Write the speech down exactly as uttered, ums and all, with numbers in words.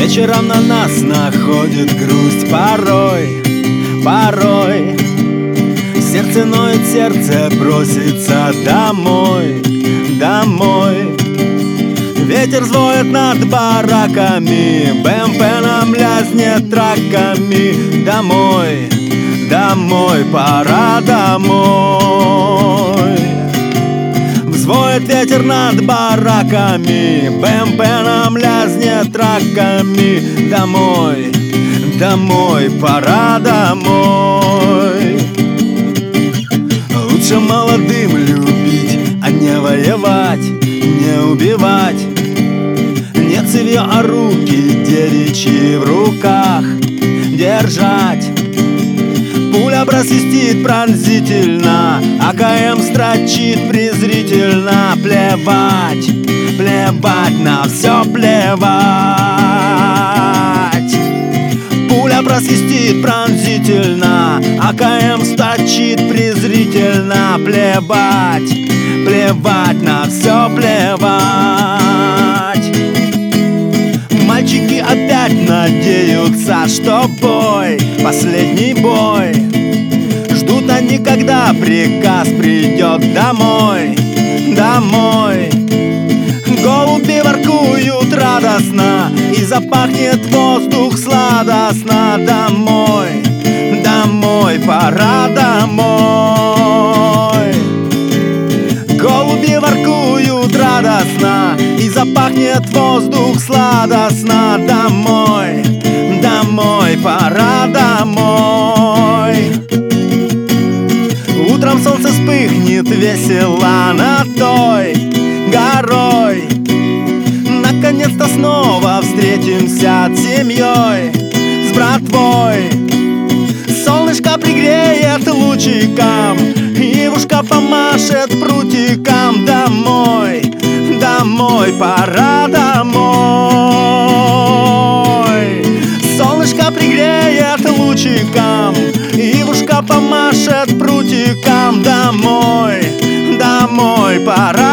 вечером на нас находит грусть. Порой, порой сердце ноет, сердце просится домой, домой. Ветер взвоет над бараками, БМП нам лязнет траками. Домой, домой, пора домой. Взвоет ветер над бараками, БМП нам лязнет траками. Домой, домой, пора домой. Лучше молодым любить, а не воевать, не убивать. Не цевьё, а руки девичьи в руках держать. Пуля просвистит пронзительно, АКМ строчит презрительно. Плевать, плевать, на все плевать. Пуля просвистит пронзительно, АКМ строчит презрительно. Плевать, плевать, на все плевать. Мальчики опять надеются, что бой, последний бой. Ждут они, когда приказ придет домой, домой. Голуби воркуют радостно, и запахнет воздух сладостно. Домой, домой, пора домой. Голуби воркуют радостно, и запахнет воздух сладостно. Домой, домой, пора домой. Утром солнце вспыхнет весело над той горой. Наконец-то снова встретимся с семьей, с братвой. Солнышко пригреет лучиком, Ивушка помашет прутиком. Домой, домой, пора домой. Солнышко пригреет лучиком, Ивушка помашет прутиком. Домой, домой, пора